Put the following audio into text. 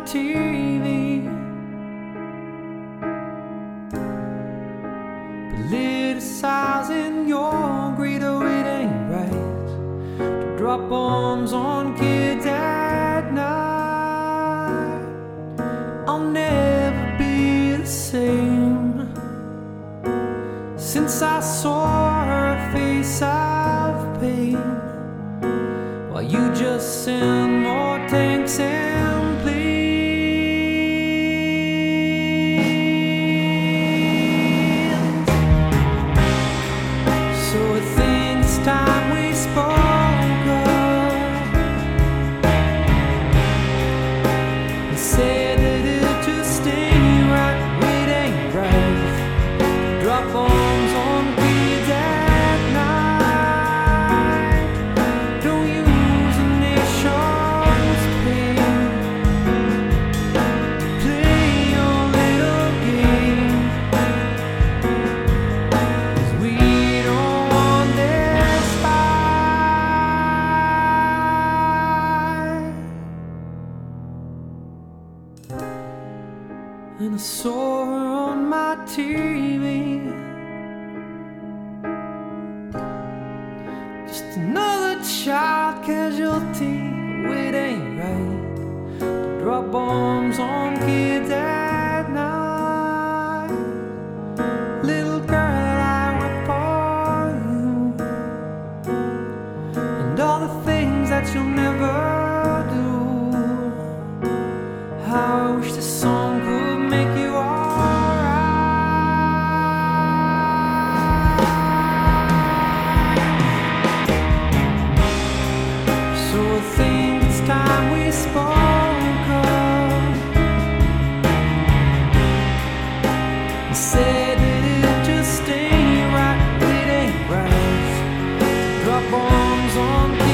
TV. Politicizing your greed, oh, it ain't right to drop bombs on kids at night. I'll never be the same since I saw her face of pain, while you just send more tanks and planes. So I think it's time we spoke up and said that it'll just stay right. It ain't right to drop bombs on kids at night. Don't use a nation's pain to play your little game, 'cause we don't want this fight. And I saw her on my TV, just another child casualty. It ain't right to drop bombs on kids at night. Little girl, I went for you, and all the things that you'll never do. How I wish this song could make you alright. So I think it's time we spoke up and said that it just ain't right. It ain't right to drop bombs on kids.